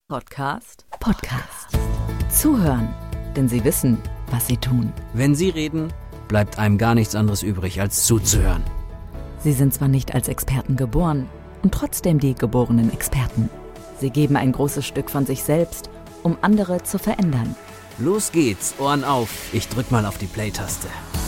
Podcast. Zuhören, denn sie wissen, was sie tun. Wenn sie reden, bleibt einem gar nichts anderes übrig, als zuzuhören. Sie sind zwar nicht als Experten geboren und trotzdem die geborenen Experten. Sie geben ein großes Stück von sich selbst, um andere zu verändern. Los geht's, Ohren auf. Ich drück mal auf die Play-Taste.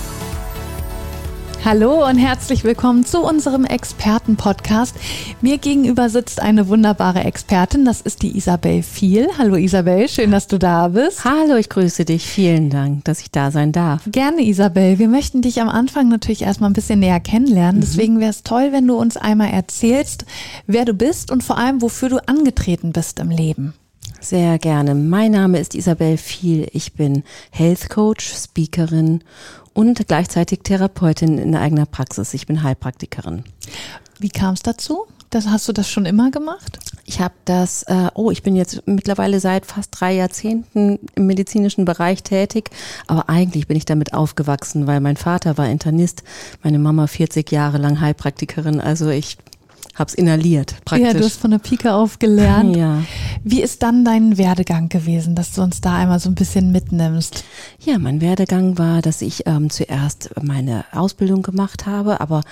Hallo und herzlich willkommen zu unserem Experten-Podcast. Mir gegenüber sitzt eine wunderbare Expertin, das ist die Isabel Viel. Hallo Isabel, schön, dass du da bist. Hallo, ich grüße dich. Vielen Dank, dass ich da sein darf. Gerne, Isabel. Wir möchten dich am Anfang natürlich erstmal ein bisschen näher kennenlernen. Deswegen wäre es toll, wenn du uns einmal erzählst, wer du bist und vor allem, wofür du angetreten bist im Leben. Sehr gerne. Mein Name ist Isabel Viel. Ich bin Health Coach, Speakerin und gleichzeitig Therapeutin in eigener Praxis. Ich bin Heilpraktikerin. Wie kam es dazu? Hast du das schon immer gemacht? Ich habe ich bin jetzt mittlerweile seit fast 3 Jahrzehnten im medizinischen Bereich tätig, aber eigentlich bin ich damit aufgewachsen, weil mein Vater war Internist, meine Mama 40 Jahre lang Heilpraktikerin, also ich hab's inhaliert praktisch. Ja, du hast von der Pike auf gelernt. Ja. Wie ist dann dein Werdegang gewesen, dass du uns da einmal so ein bisschen mitnimmst? Ja, mein Werdegang war, dass ich zuerst meine Ausbildung gemacht habe, aber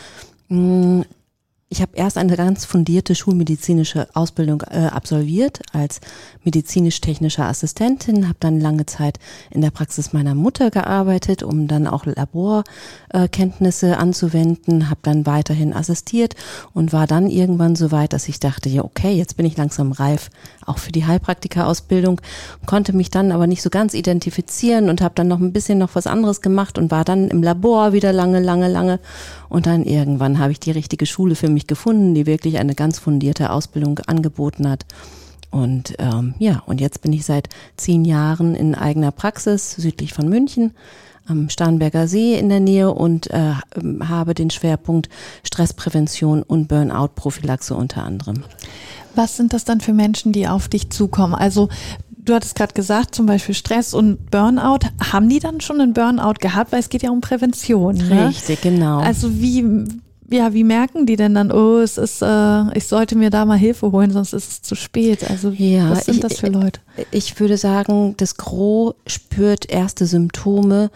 ich habe erst eine ganz fundierte schulmedizinische Ausbildung absolviert als medizinisch-technische Assistentin, habe dann lange Zeit in der Praxis meiner Mutter gearbeitet, um dann auch Laborkenntnisse anzuwenden, habe dann weiterhin assistiert und war dann irgendwann so weit, dass ich dachte, ja okay, jetzt bin ich langsam reif, auch für die Heilpraktika-Ausbildung, konnte mich dann aber nicht so ganz identifizieren und habe dann noch ein bisschen was anderes gemacht und war dann im Labor wieder lange und dann irgendwann habe ich die richtige Schule für mich gefunden, die wirklich eine ganz fundierte Ausbildung angeboten hat. Und und jetzt bin ich seit 10 Jahren in eigener Praxis südlich von München am Starnberger See in der Nähe und habe den Schwerpunkt Stressprävention und Burnout-Prophylaxe unter anderem. Was sind das dann für Menschen, die auf dich zukommen? Also du hattest gerade gesagt, zum Beispiel Stress und Burnout. Haben die dann schon einen Burnout gehabt? Weil es geht ja um Prävention. Ne? Richtig, genau. Also wie merken die denn dann, ich sollte mir da mal Hilfe holen, sonst ist es zu spät. Also was sind das für Leute? Ich würde sagen, das Gros spürt erste Symptome.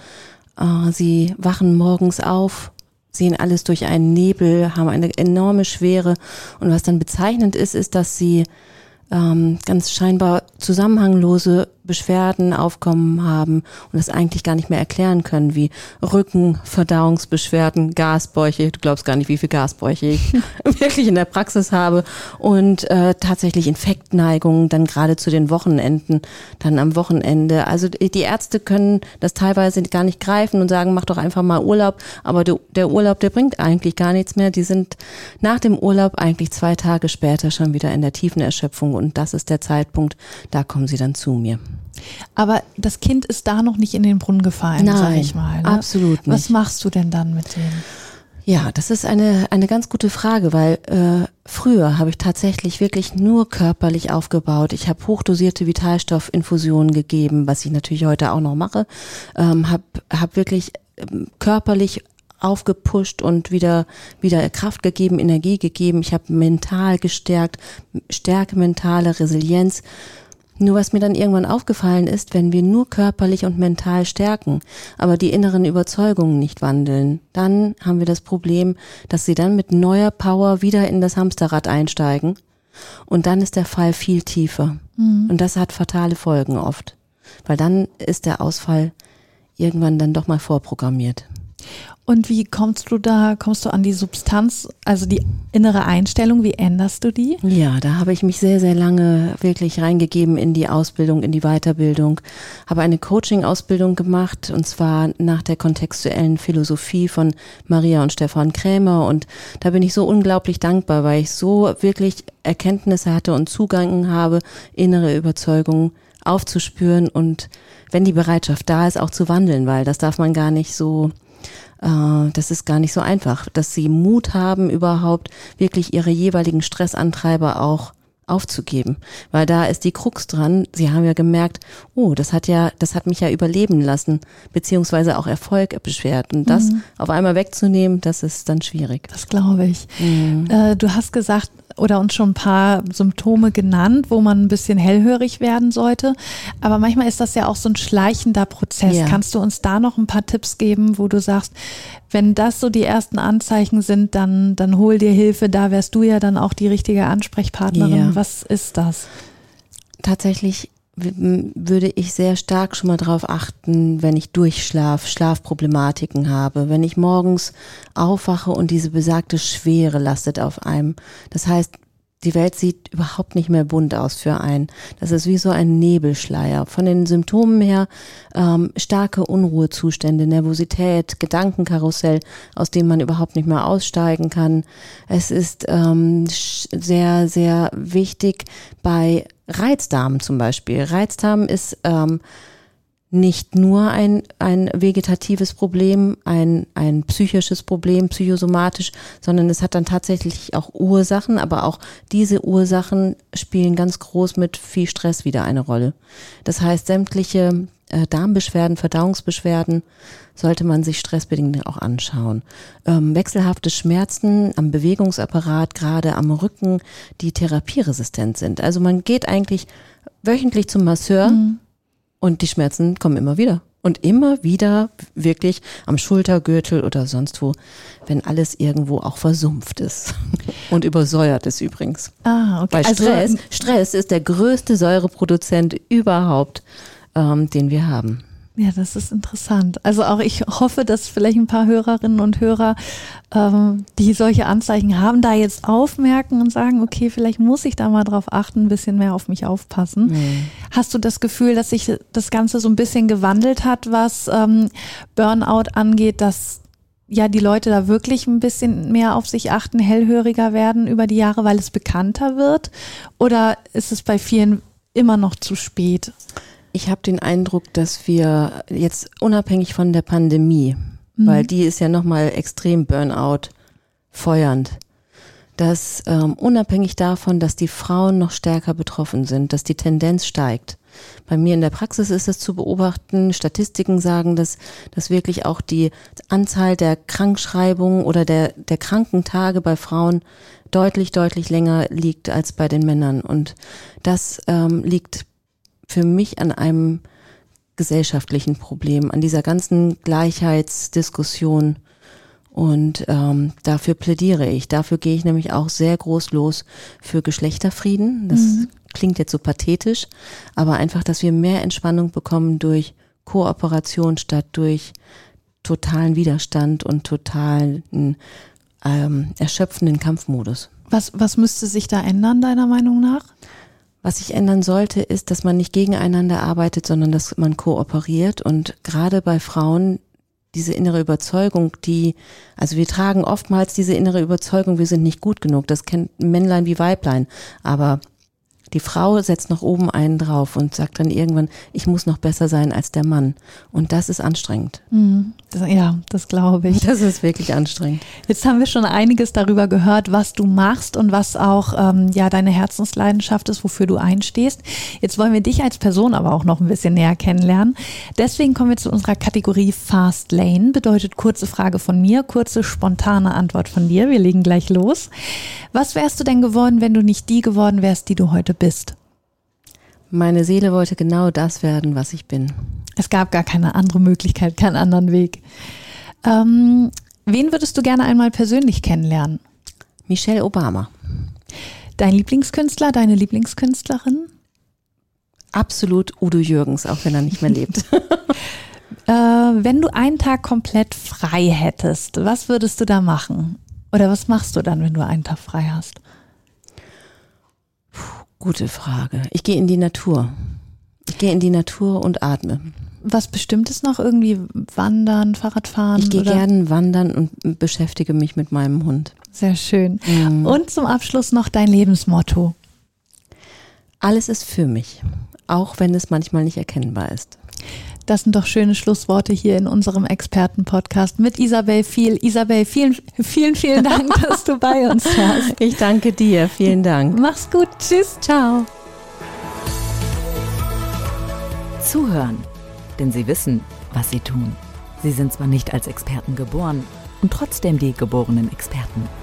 Sie wachen morgens auf, sehen alles durch einen Nebel, haben eine enorme Schwere. Und was dann bezeichnend ist, dass sie ganz scheinbar zusammenhanglose Beschwerden aufkommen haben und das eigentlich gar nicht mehr erklären können, wie Rücken, Verdauungsbeschwerden, Gasbäuche. Du glaubst gar nicht, wie viele Gasbäuche ich wirklich in der Praxis habe und tatsächlich Infektneigungen dann gerade zu den Wochenenden, dann am Wochenende. Also die Ärzte können das teilweise gar nicht greifen und sagen, mach doch einfach mal Urlaub, aber der Urlaub, der bringt eigentlich gar nichts mehr. Die sind nach dem Urlaub eigentlich 2 Tage später schon wieder in der tiefen Erschöpfung und das ist der Zeitpunkt, da kommen sie dann zu mir. Aber das Kind ist da noch nicht in den Brunnen gefallen, sage ich mal. Ne? Absolut nicht. Was machst du denn dann mit denen? Ja, das ist eine ganz gute Frage, weil früher habe ich tatsächlich wirklich nur körperlich aufgebaut. Ich habe hochdosierte Vitalstoffinfusionen gegeben, was ich natürlich heute auch noch mache. Hab wirklich körperlich aufgepusht und wieder Kraft gegeben, Energie gegeben. Ich habe mental gestärkt, Stärke, mentale Resilienz. Nur was mir dann irgendwann aufgefallen ist, wenn wir nur körperlich und mental stärken, aber die inneren Überzeugungen nicht wandeln, dann haben wir das Problem, dass sie dann mit neuer Power wieder in das Hamsterrad einsteigen und dann ist der Fall viel tiefer. Und das hat fatale Folgen oft, weil dann ist der Ausfall irgendwann dann doch mal vorprogrammiert. Und wie kommst du an die Substanz, also die innere Einstellung, wie änderst du die? Ja, da habe ich mich sehr, sehr lange wirklich reingegeben in die Ausbildung, in die Weiterbildung, habe eine Coaching-Ausbildung gemacht und zwar nach der kontextuellen Philosophie von Maria und Stefan Krämer und da bin ich so unglaublich dankbar, weil ich so wirklich Erkenntnisse hatte und Zugang habe, innere Überzeugungen aufzuspüren und wenn die Bereitschaft da ist, auch zu wandeln, weil das darf man gar nicht so das ist gar nicht so einfach, dass sie Mut haben, überhaupt wirklich ihre jeweiligen Stressantreiber auch aufzugeben, weil da ist die Krux dran. Sie haben ja gemerkt, oh, das hat mich ja überleben lassen, beziehungsweise auch Erfolg beschert. Und das auf einmal wegzunehmen, das ist dann schwierig. Das glaube ich. Du hast gesagt oder uns schon ein paar Symptome genannt, wo man ein bisschen hellhörig werden sollte. Aber manchmal ist das ja auch so ein schleichender Prozess. Ja. Kannst du uns da noch ein paar Tipps geben, wo du sagst, wenn das so die ersten Anzeichen sind, dann hol dir Hilfe. Da wärst du ja dann auch die richtige Ansprechpartnerin. Ja. Was ist das? Tatsächlich würde ich sehr stark schon mal drauf achten, wenn ich Schlafproblematiken habe, wenn ich morgens aufwache und diese besagte Schwere lastet auf einem. Das heißt, die Welt sieht überhaupt nicht mehr bunt aus für einen. Das ist wie so ein Nebelschleier. Von den Symptomen her starke Unruhezustände, Nervosität, Gedankenkarussell, aus dem man überhaupt nicht mehr aussteigen kann. Es ist sehr, sehr wichtig bei Reizdarm zum Beispiel. Reizdarm ist nicht nur ein vegetatives Problem, ein psychisches Problem, psychosomatisch, sondern es hat dann tatsächlich auch Ursachen, aber auch diese Ursachen spielen ganz groß mit viel Stress wieder eine Rolle. Das heißt, sämtliche Darmbeschwerden, Verdauungsbeschwerden sollte man sich stressbedingt auch anschauen. Wechselhafte Schmerzen am Bewegungsapparat, gerade am Rücken, die therapieresistent sind. Also man geht eigentlich wöchentlich zum Masseur und die Schmerzen kommen immer wieder. Und immer wieder wirklich am Schultergürtel oder sonst wo, wenn alles irgendwo auch versumpft ist und übersäuert ist übrigens. Ah, okay. Weil Stress ist der größte Säureproduzent überhaupt, den wir haben. Ja, das ist interessant. Also auch ich hoffe, dass vielleicht ein paar Hörerinnen und Hörer, die solche Anzeichen haben, da jetzt aufmerken und sagen, okay, vielleicht muss ich da mal drauf achten, ein bisschen mehr auf mich aufpassen. Hast du das Gefühl, dass sich das Ganze so ein bisschen gewandelt hat, was Burnout angeht, dass ja die Leute da wirklich ein bisschen mehr auf sich achten, hellhöriger werden über die Jahre, weil es bekannter wird? Oder ist es bei vielen immer noch zu spät? Ich habe den Eindruck, dass wir jetzt unabhängig von der Pandemie, weil die ist ja nochmal extrem Burnout feuernd, dass unabhängig davon, dass die Frauen noch stärker betroffen sind, dass die Tendenz steigt. Bei mir in der Praxis ist es zu beobachten, Statistiken sagen, dass wirklich auch die Anzahl der Krankschreibungen oder der Krankentage bei Frauen deutlich, deutlich länger liegt als bei den Männern. Und das liegt für mich an einem gesellschaftlichen Problem, an dieser ganzen Gleichheitsdiskussion. Und dafür plädiere ich. Dafür gehe ich nämlich auch sehr groß los für Geschlechterfrieden. Das klingt jetzt so pathetisch, aber einfach, dass wir mehr Entspannung bekommen durch Kooperation statt durch totalen Widerstand und totalen erschöpfenden Kampfmodus. Was müsste sich da ändern, deiner Meinung nach? Was sich ändern sollte, ist, dass man nicht gegeneinander arbeitet, sondern dass man kooperiert. Und gerade bei Frauen diese innere Überzeugung, also wir tragen oftmals diese innere Überzeugung, wir sind nicht gut genug. Das kennt Männlein wie Weiblein. Aber die Frau setzt noch oben einen drauf und sagt dann irgendwann, ich muss noch besser sein als der Mann. Und das ist anstrengend. Ja, das glaube ich. Das ist wirklich anstrengend. Jetzt haben wir schon einiges darüber gehört, was du machst und was auch deine Herzensleidenschaft ist, wofür du einstehst. Jetzt wollen wir dich als Person aber auch noch ein bisschen näher kennenlernen. Deswegen kommen wir zu unserer Kategorie Fast Lane. Bedeutet kurze Frage von mir, kurze spontane Antwort von dir. Wir legen gleich los. Was wärst du denn geworden, wenn du nicht die geworden wärst, die du heute bist? Meine Seele wollte genau das werden, was ich bin. Es gab gar keine andere Möglichkeit, keinen anderen Weg. Wen würdest du gerne einmal persönlich kennenlernen? Michelle Obama. Dein Lieblingskünstler, deine Lieblingskünstlerin? Absolut Udo Jürgens, auch wenn er nicht mehr lebt. Wenn du einen Tag komplett frei hättest, was würdest du da machen? Oder was machst du dann, wenn du einen Tag frei hast? Gute Frage. Ich gehe in die Natur. Ich gehe in die Natur und atme. Was Bestimmtes noch? Irgendwie wandern, Fahrradfahren? Ich gehe gerne wandern und beschäftige mich mit meinem Hund. Sehr schön. Und zum Abschluss noch dein Lebensmotto. Alles ist für mich, auch wenn es manchmal nicht erkennbar ist. Das sind doch schöne Schlussworte hier in unserem Experten-Podcast mit Isabel Viel. Isabel, vielen, vielen, vielen Dank, dass du bei uns warst. Ich danke dir. Vielen Dank. Mach's gut. Tschüss. Ciao. Zuhören, denn sie wissen, was sie tun. Sie sind zwar nicht als Experten geboren und trotzdem die geborenen Experten.